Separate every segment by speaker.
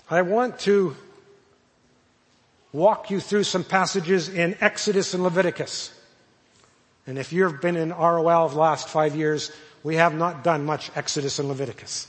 Speaker 1: I want to walk you through some passages in Exodus and Leviticus. And if you've been in ROL the last 5 years, we have not done much Exodus and Leviticus.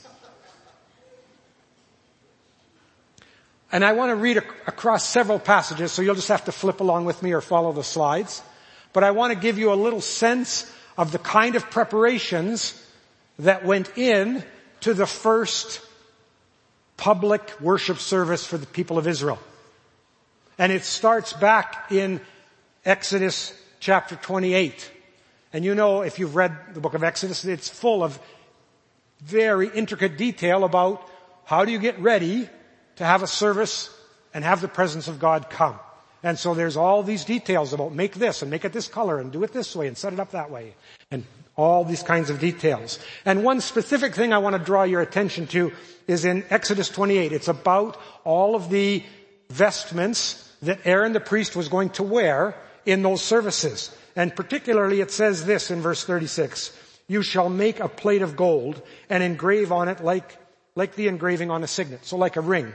Speaker 1: And I want to read across several passages, so you'll just have to flip along with me or follow the slides. But I want to give you a little sense of the kind of preparations that went in to the first public worship service for the people of Israel. And it starts back in Exodus chapter 28. And you know, if you've read the book of Exodus, it's full of very intricate detail about how do you get ready to have a service and have the presence of God come. And so there's all these details about make this and make it this color and do it this way and set it up that way. And all these kinds of details. And one specific thing I want to draw your attention to is in Exodus 28. It's about all of the vestments that Aaron the priest was going to wear in those services. And particularly it says this in verse 36. You shall make a plate of gold and engrave on it like the engraving on a signet. So like a ring.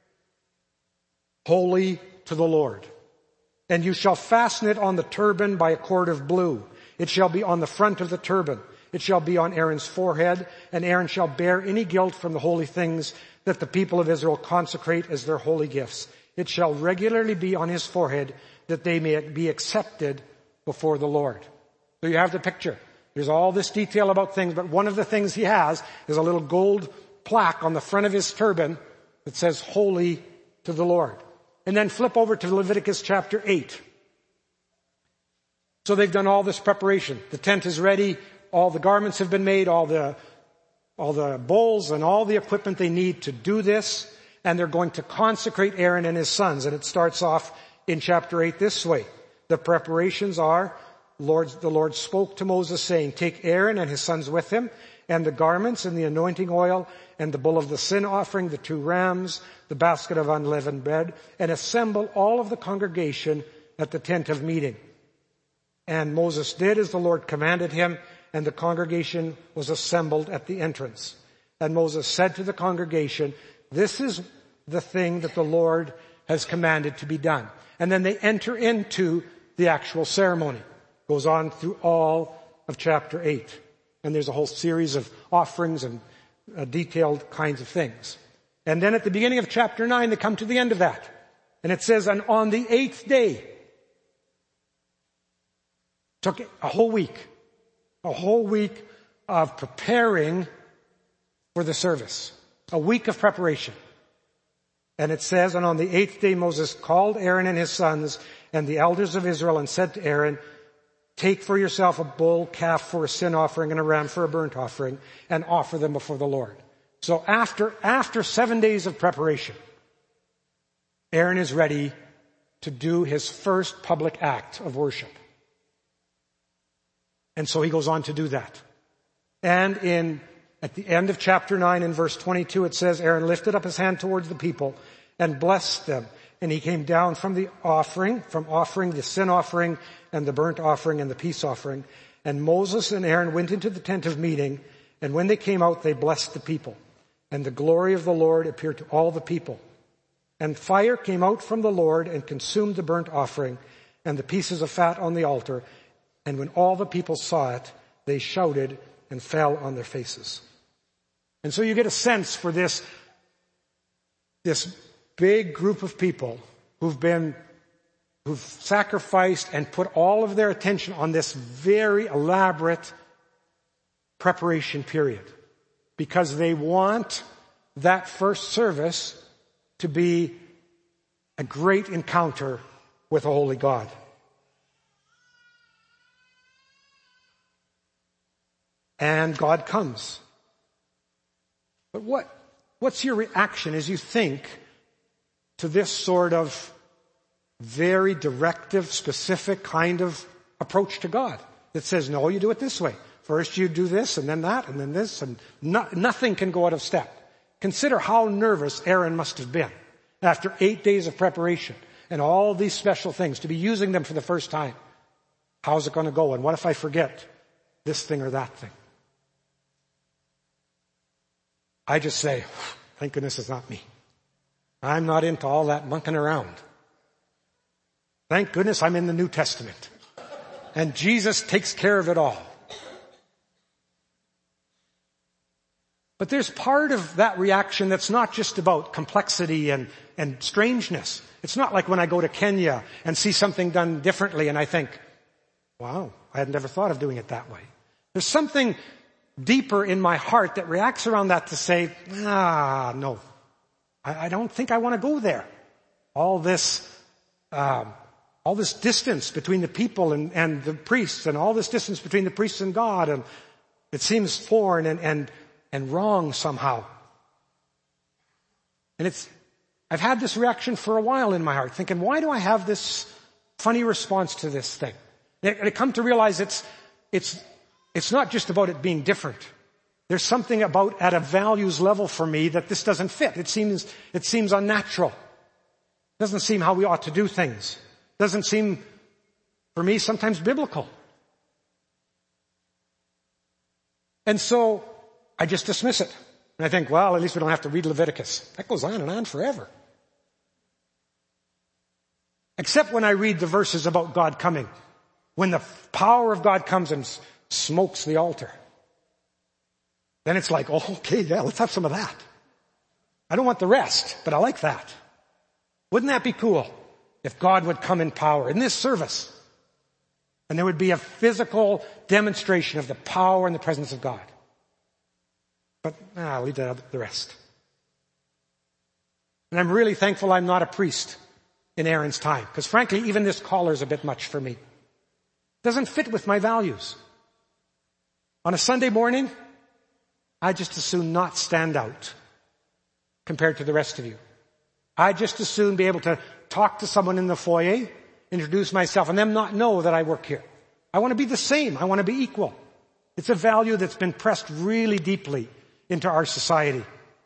Speaker 1: Holy to the Lord. And you shall fasten it on the turban by a cord of blue. It shall be on the front of the turban. It shall be on Aaron's forehead, and Aaron shall bear any guilt from the holy things that the people of Israel consecrate as their holy gifts. It shall regularly be on his forehead that they may be accepted before the Lord. So you have the picture. There's all this detail about things, but one of the things he has is a little gold plaque on the front of his turban that says holy to the Lord. And then flip over to Leviticus chapter 8. So they've done all this preparation. The tent is ready. All the garments have been made. All the bowls and all the equipment they need to do this. And they're going to consecrate Aaron and his sons. And it starts off in chapter 8 this way. The preparations are, the Lord spoke to Moses saying, take Aaron and his sons with him, and the garments and the anointing oil, and the bull of the sin offering, the 2 rams, the basket of unleavened bread, and assemble all of the congregation at the tent of meeting. And Moses did as the Lord commanded him, and the congregation was assembled at the entrance. And Moses said to the congregation, this is the thing that the Lord has commanded to be done. And then they enter into the actual ceremony. Goes on through all of chapter 8. And there's a whole series of offerings and detailed kinds of things. And then at the beginning of chapter 9, they come to the end of that. And it says, and on the 8th day, took a whole week of preparing for the service. A week of preparation. And it says, and on the 8th day, Moses called Aaron and his sons and the elders of Israel and said to Aaron, take for yourself a bull calf for a sin offering and a ram for a burnt offering and offer them before the Lord. So after 7 days of preparation, Aaron is ready to do his first public act of worship. And so he goes on to do that. And at the end of chapter 9 in verse 22, it says, Aaron lifted up his hand towards the people and blessed them. And he came down from offering the sin offering and the burnt offering and the peace offering. And Moses and Aaron went into the tent of meeting. And when they came out, they blessed the people. And the glory of the Lord appeared to all the people. And fire came out from the Lord and consumed the burnt offering and the pieces of fat on the altar. And when all the people saw it, they shouted and fell on their faces. And so you get a sense for this big group of people who've sacrificed and put all of their attention on this very elaborate preparation period. Because they want that first service to be a great encounter with a holy God. And God comes. But what's your reaction as you think to this sort of very directive, specific kind of approach to God that says, no, you do it this way. First you do this and then that and then this, and nothing can go out of step. Consider how nervous Aaron must have been after 8 days of preparation and all these special things, to be using them for the first time. How's it going to go? And what if I forget this thing or that thing? I just say, thank goodness it's not me. I'm not into all that monkeying around. Thank goodness I'm in the New Testament. And Jesus takes care of it all. But there's part of that reaction that's not just about complexity and strangeness. It's not like when I go to Kenya and see something done differently and I think, wow, I had never thought of doing it that way. There's something deeper in my heart that reacts around that to say, no, I don't think I want to go there. All this distance between the people and the priests, and all this distance between the priests and God, and it seems foreign and wrong somehow. And I've had this reaction for a while in my heart, thinking, why do I have this funny response to this thing? And I come to realize it's not just about it being different. There's something about at a values level for me that this doesn't fit. It seems unnatural. It doesn't seem how we ought to do things. It doesn't seem, for me, sometimes biblical. And so I just dismiss it. And I think, well, at least we don't have to read Leviticus. That goes on and on forever. Except when I read the verses about God coming. When the power of God comes and smokes the altar. Then it's like, oh, okay, yeah, let's have some of that. I don't want the rest, but I like that. Wouldn't that be cool if God would come in power in this service? And there would be a physical demonstration of the power and the presence of God. But I'll leave that out of the rest. And I'm really thankful I'm not a priest in Aaron's time. Because frankly, even this collar is a bit much for me. It doesn't fit with my values. On a Sunday morning, I just as soon not stand out compared to the rest of you. I just as soon be able to talk to someone in the foyer, introduce myself, and them not know that I work here. I want to be the same. I want to be equal. It's a value that's been pressed really deeply into our society.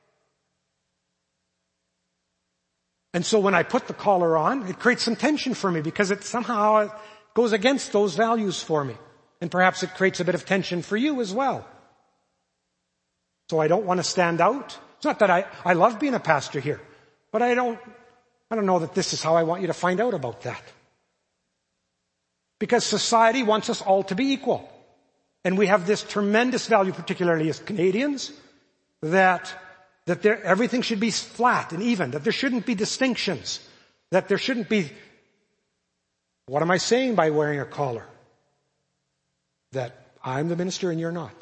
Speaker 1: And so when I put the collar on, it creates some tension for me because it somehow goes against those values for me. And perhaps it creates a bit of tension for you as well. So I don't want to stand out. It's not that I love being a pastor here, but I don't know that this is how I want you to find out about that. Because society wants us all to be equal. And we have this tremendous value, particularly as Canadians, that everything should be flat and even, that there shouldn't be distinctions, that there shouldn't be, what am I saying by wearing a collar? That I'm the minister and you're not.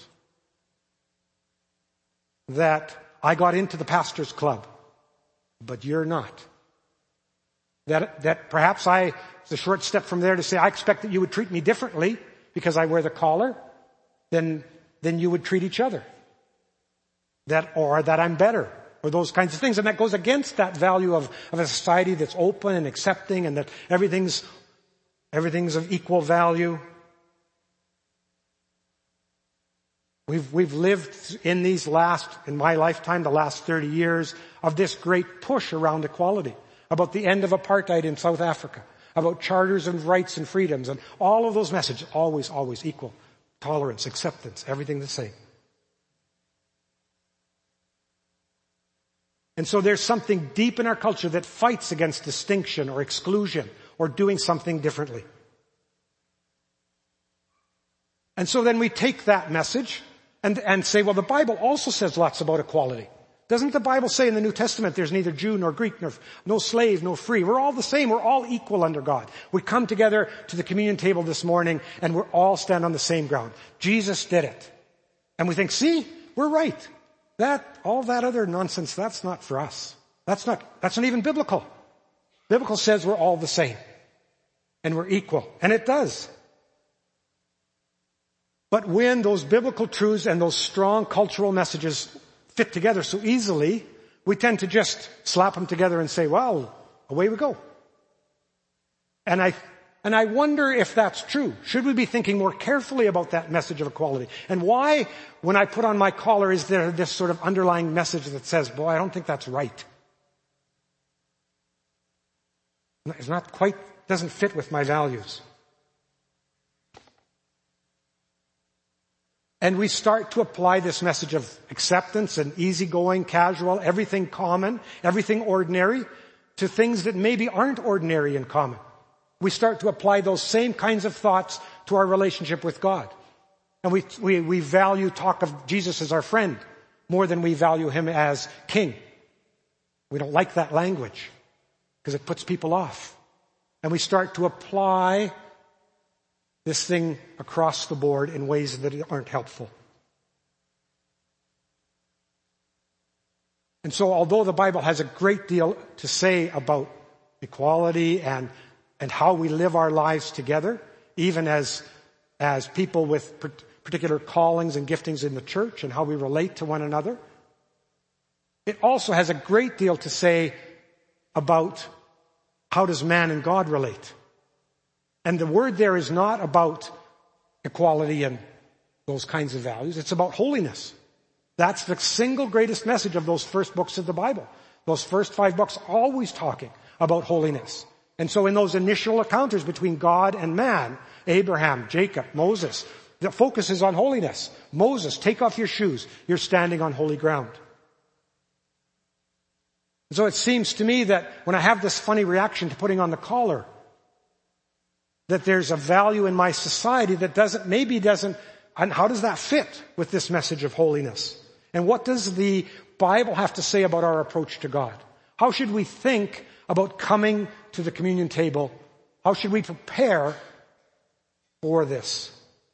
Speaker 1: That I got into the pastor's club, but you're not. That perhaps it's a short step from there to say, I expect that you would treat me differently because I wear the collar than you would treat each other. Or that I'm better, or those kinds of things. And that goes against that value of a society that's open and accepting and that everything's of equal value. We've lived in my lifetime, the last 30 years, of this great push around equality, about the end of apartheid in South Africa, about charters and rights and freedoms, and all of those messages, always, always equal. Tolerance, acceptance, everything the same. And so there's something deep in our culture that fights against distinction or exclusion or doing something differently. And so then we take that message and say, well, the Bible also says lots about equality. Doesn't the Bible say in the New Testament there's neither Jew nor Greek, no slave, no free? We're all the same. We're all equal under God. We come together to the communion table this morning and we're all stand on the same ground. Jesus did it. And we think, see, we're right. All that other nonsense, that's not for us. That's not even biblical. Biblical says we're all the same. And we're equal. And it does. But when those biblical truths and those strong cultural messages fit together so easily, we tend to just slap them together and say, well, away we go. And I wonder if that's true. Should we be thinking more carefully about that message of equality? And why, when I put on my collar, is there this sort of underlying message that says, boy, I don't think that's right. It's not quite, doesn't fit with my values. And we start to apply this message of acceptance and easygoing, casual, everything common, everything ordinary, to things that maybe aren't ordinary and common. We start to apply those same kinds of thoughts to our relationship with God. And we value talk of Jesus as our friend more than we value him as king. We don't like that language because it puts people off. And we start to apply this thing across the board in ways that aren't helpful. And so although the Bible has a great deal to say about equality and how we live our lives together, even as people with particular callings and giftings in the church and how we relate to one another, it also has a great deal to say about how does man and God relate. And the word there is not about equality and those kinds of values. It's about holiness. That's the single greatest message of those first books of the Bible. Those first 5 books always talking about holiness. And so in those initial encounters between God and man, Abraham, Jacob, Moses, the focus is on holiness. Moses, take off your shoes. You're standing on holy ground. And so it seems to me that when I have this funny reaction to putting on the collar, that there's a value in my society that doesn't, and how does that fit with this message of holiness? And what does the Bible have to say about our approach to God? How should we think about coming to the communion table? How should we prepare for this?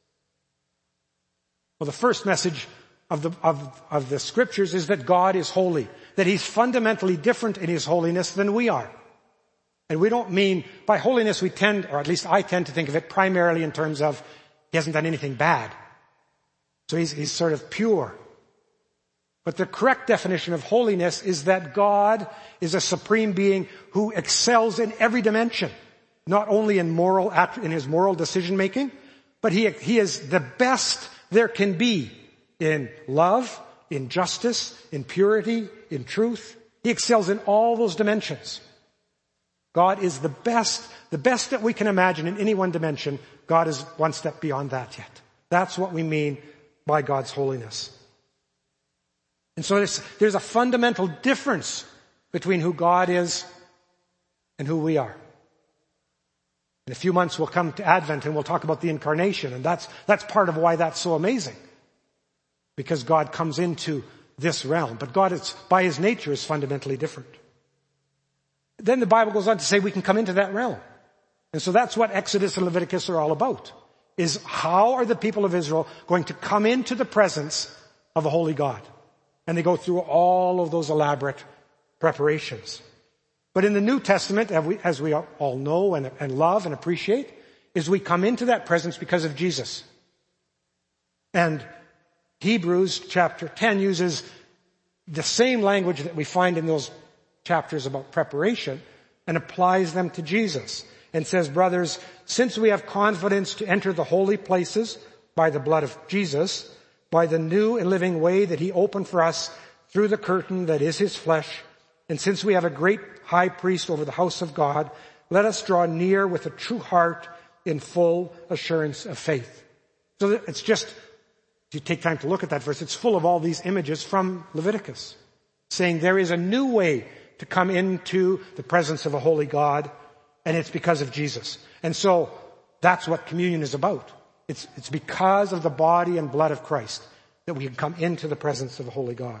Speaker 1: Well, the first message of the scriptures is that God is holy, that he's fundamentally different in his holiness than we are. And we don't mean, by holiness we tend, or at least I tend to think of it primarily in terms of he hasn't done anything bad. So he's sort of pure. But the correct definition of holiness is that God is a supreme being who excels in every dimension, not only in his moral decision making, but he is the best there can be in love, in justice, in purity, in truth. He excels in all those dimensions. God is the best that we can imagine in any one dimension. God is one step beyond that yet. That's what we mean by God's holiness. And so there's a fundamental difference between who God is and who we are. In a few months we'll come to Advent and we'll talk about the incarnation, and that's part of why that's so amazing. Because God comes into this realm. But God is, by his nature, is fundamentally different. Then the Bible goes on to say we can come into that realm. And so that's what Exodus and Leviticus are all about. Is how are the people of Israel going to come into the presence of a holy God? And they go through all of those elaborate preparations. But in the New Testament, as we all know and love and appreciate, is we come into that presence because of Jesus. And Hebrews chapter 10 uses the same language that we find in those chapters about preparation and applies them to Jesus and says, brothers, since we have confidence to enter the holy places by the blood of Jesus, by the new and living way that he opened for us through the curtain that is his flesh, and since we have a great high priest over the house of God, let us draw near with a true heart in full assurance of faith. So it's just, if you take time to look at that verse, it's full of all these images from Leviticus, saying there is a new way to come into the presence of a holy God, and it's because of Jesus. And so that's what communion is about. It's because of the body and blood of Christ that we can come into the presence of a holy God.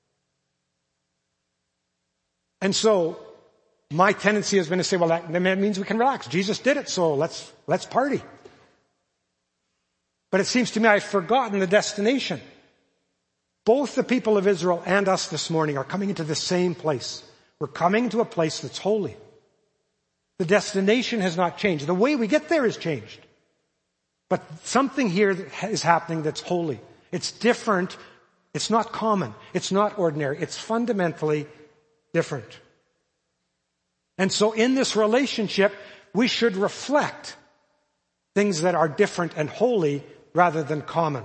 Speaker 1: And so my tendency has been to say, well, that means we can relax. Jesus did it, so let's party. But it seems to me I've forgotten the destination. Both the people of Israel and us this morning are coming into the same place. We're coming to a place that's holy. The destination has not changed. The way we get there has changed. But something here is happening that's holy. It's different. It's not common. It's not ordinary. It's fundamentally different. And so in this relationship, we should reflect things that are different and holy rather than common.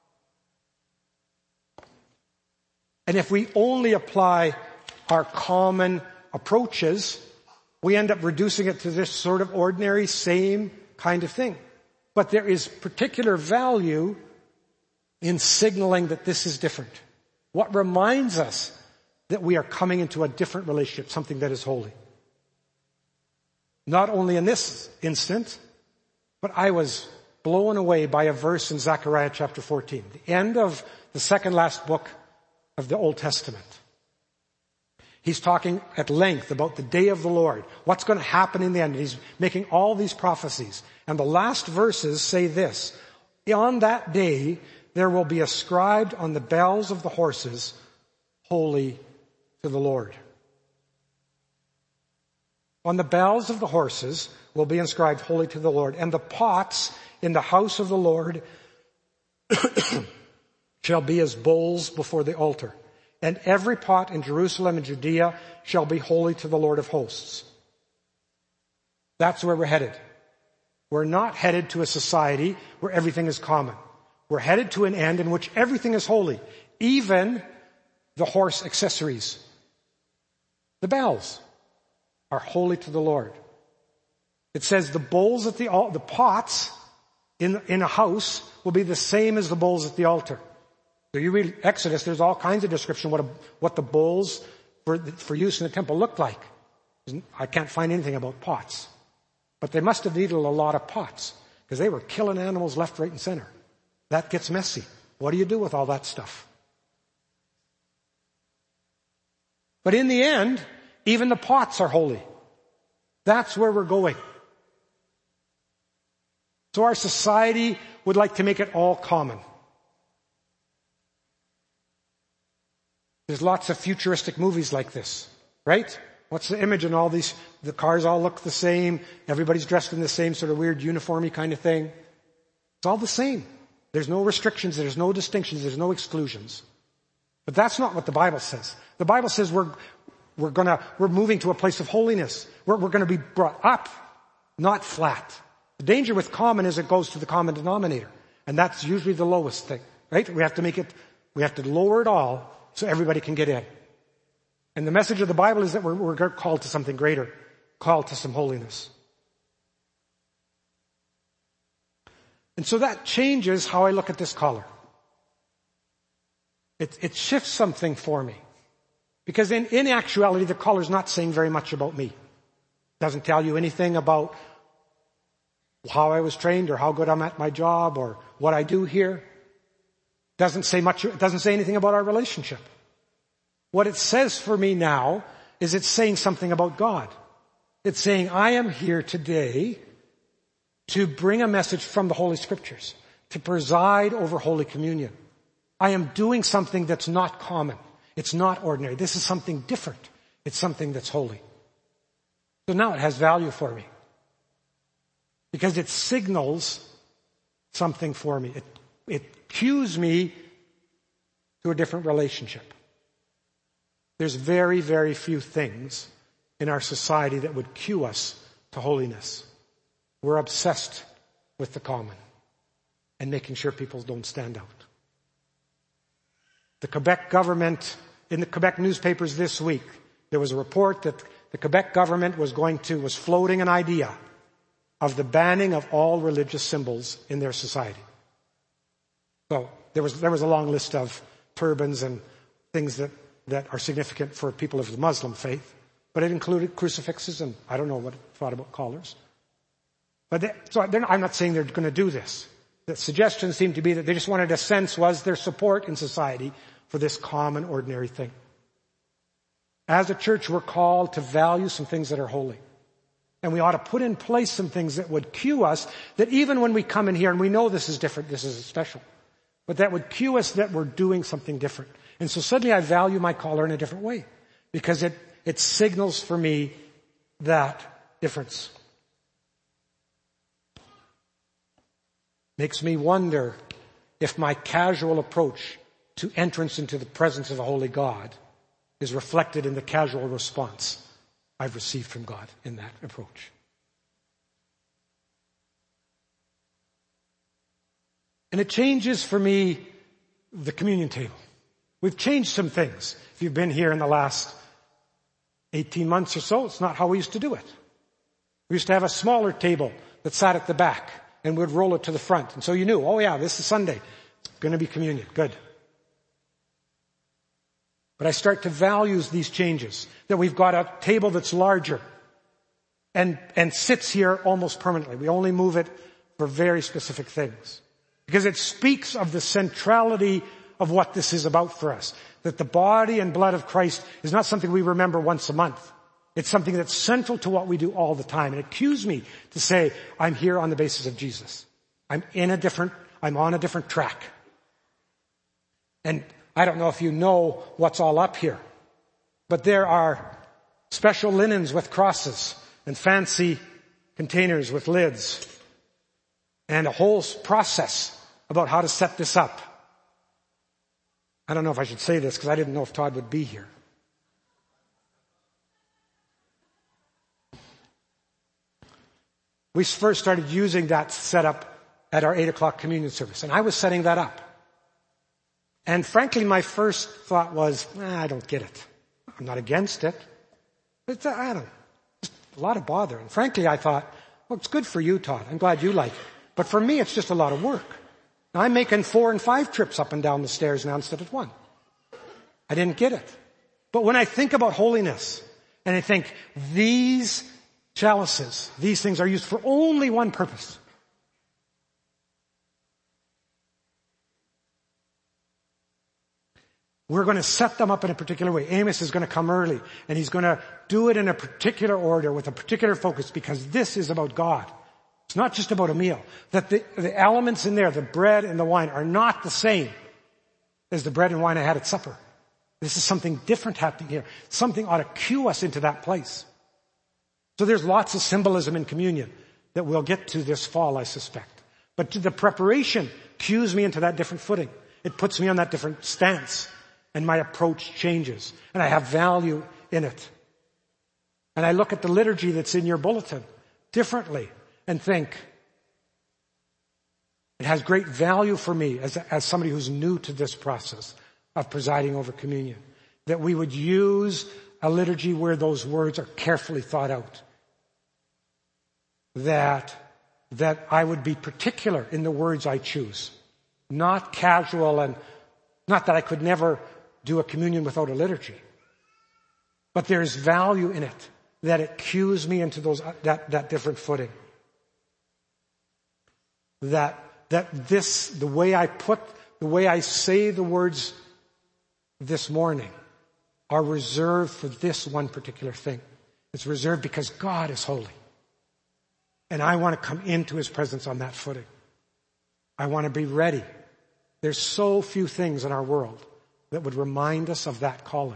Speaker 1: And if we only apply our common approaches, we end up reducing it to this sort of ordinary, same kind of thing. But there is particular value in signaling that this is different? What reminds us that we are coming into a different relationship, something that is holy? Not only in this instant, but I was blown away by a verse in Zechariah chapter 14, the end of the second last book of the Old Testament. He's talking at length about the day of the Lord, what's going to happen in the end. He's making all these prophecies. And the last verses say this: on that day, there will be inscribed on the bells of the horses, holy to the Lord. On the bells of the horses will be inscribed, holy to the Lord. And the pots in the house of the Lord shall be as bowls before the altar. And every pot in Jerusalem and Judea shall be holy to the Lord of hosts. That's where we're headed. We're not headed to a society where everything is common. We're headed to an end in which everything is holy, even the horse accessories. The bells are holy to the Lord. It says the bowls at the pots in a house will be the same as the bowls at the altar. So you read Exodus, there's all kinds of description what the bowls for use in the temple looked like. I can't find anything about pots. But they must have needed a lot of pots, because they were killing animals left, right, and center. That gets messy. What do you do with all that stuff? But in the end, even the pots are holy. That's where we're going. So our society would like to make it all common. There's lots of futuristic movies like this, right? What's the image in all these? The cars all look the same. Everybody's dressed in the same sort of weird uniformy kind of thing. It's all the same. There's no restrictions. There's no distinctions. There's no exclusions. But that's not what the Bible says. The Bible says we're moving to a place of holiness. We're going to be brought up, not flat. The danger with common is it goes to the common denominator. And that's usually the lowest thing, right? We have to lower it all so everybody can get in. And the message of the Bible is that we're called to something greater, called to some holiness. And so that changes how I look at this collar. It shifts something for me. Because in actuality, the collar is not saying very much about me. It doesn't tell you anything about how I was trained or how good I'm at my job or what I do here. It doesn't say anything about our relationship. What it says for me now is it's saying something about God. It's saying, I am here today to bring a message from the Holy Scriptures, to preside over Holy Communion. I am doing something that's not common. It's not ordinary. This is something different. It's something that's holy. So now it has value for me. Because it signals something for me. It cues me to a different relationship. There's very, very few things in our society that would cue us to holiness. We're obsessed with the common and making sure people don't stand out. The Quebec government, in the Quebec newspapers this week, there was a report that the Quebec government was floating an idea of the banning of all religious symbols in their society. So there was a long list of turbans and things that are significant for people of the Muslim faith, but it included crucifixes and I don't know what it thought about collars. I'm not saying they're going to do this. The suggestion seemed to be that they just wanted a sense was their support in society for this common, ordinary thing. As a church, we're called to value some things that are holy. And we ought to put in place some things that would cue us that even when we come in here and we know this is different, this is special, but that would cue us that we're doing something different. And so suddenly I value my collar in a different way because it signals for me that difference. Makes me wonder if my casual approach to entrance into the presence of a holy God is reflected in the casual response I've received from God in that approach. And it changes for me the communion table. We've changed some things. If you've been here in the last 18 months or so, it's not how we used to do it. We used to have a smaller table that sat at the back and we'd roll it to the front. And so you knew, oh yeah, this is Sunday. Going to be communion. Good. But I start to value these changes, that we've got a table that's larger and sits here almost permanently. We only move it for very specific things. Because it speaks of the centrality of what this is about for us. That the body and blood of Christ is not something we remember once a month. It's something that's central to what we do all the time. And it cues me to say, I'm here on the basis of Jesus. I'm on a different track. And I don't know if you know what's all up here, but there are special linens with crosses and fancy containers with lids and a whole process about how to set this up. I don't know if I should say this because I didn't know if Todd would be here. We first started using that setup at our 8 o'clock communion service, and I was setting that up. And frankly, my first thought was, I don't get it. I'm not against it. But just a lot of bother. And frankly, I thought, well, it's good for you, Todd. I'm glad you like it. But for me, it's just a lot of work. Now, I'm making 4 and 5 trips up and down the stairs now instead of 1. I didn't get it. But when I think about holiness, and I think these chalices, these things are used for only one purpose. We're going to set them up in a particular way. Amos is going to come early, and he's going to do it in a particular order with a particular focus, because this is about God. It's not just about a meal. That the elements in there, the bread and the wine, are not the same as the bread and wine I had at supper. This is something different happening here. Something ought to cue us into that place. So there's lots of symbolism in communion that we'll get to this fall, I suspect. But the preparation cues me into that different footing. It puts me on that different stance, and my approach changes, and I have value in it. And I look at the liturgy that's in your bulletin differently and think, it has great value for me as somebody who's new to this process of presiding over communion, that we would use a liturgy where those words are carefully thought out. That I would be particular in the words I choose, not casual, and not that I could never do a communion without a liturgy. But there's value in it, that it cues me into that different footing. The way I say the words this morning are reserved for this one particular thing. It's reserved because God is holy. And I want to come into His presence on that footing. I want to be ready. There's so few things in our world that would remind us of that calling.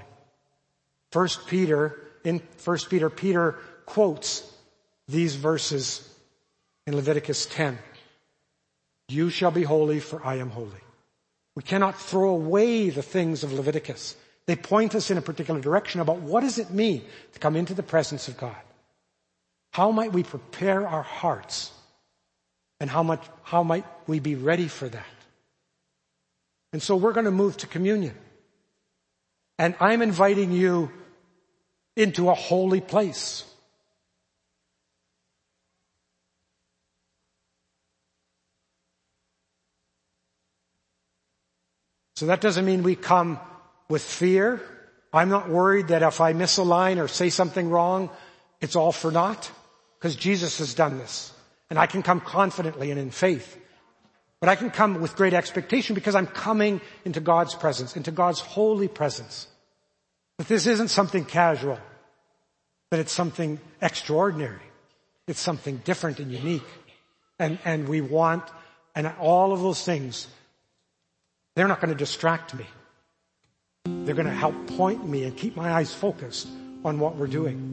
Speaker 1: In 1 Peter, Peter quotes these verses in Leviticus 10. You shall be holy, for I am holy. We cannot throw away the things of Leviticus. They point us in a particular direction about what does it mean to come into the presence of God. How might we prepare our hearts? And how might we be ready for that? And so we're going to move to communion. And I'm inviting you into a holy place. So that doesn't mean we come with fear. I'm not worried that if I miss a line or say something wrong, it's all for naught, because Jesus has done this. And I can come confidently and in faith. But I can come with great expectation because I'm coming into God's presence, into God's holy presence. But this isn't something casual, but it's something extraordinary. It's something different and unique. And we want, and all of those things, they're not going to distract me. They're going to help point me and keep my eyes focused on what we're doing.